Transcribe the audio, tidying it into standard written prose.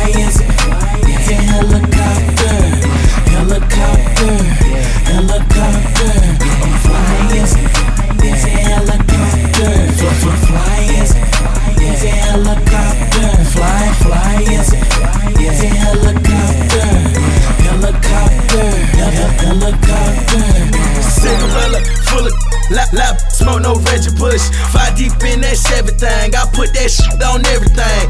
Cinderella, full of lap, smoke no Reggie Bush. 5 deep in that Chevy thing, I put that shit on everything.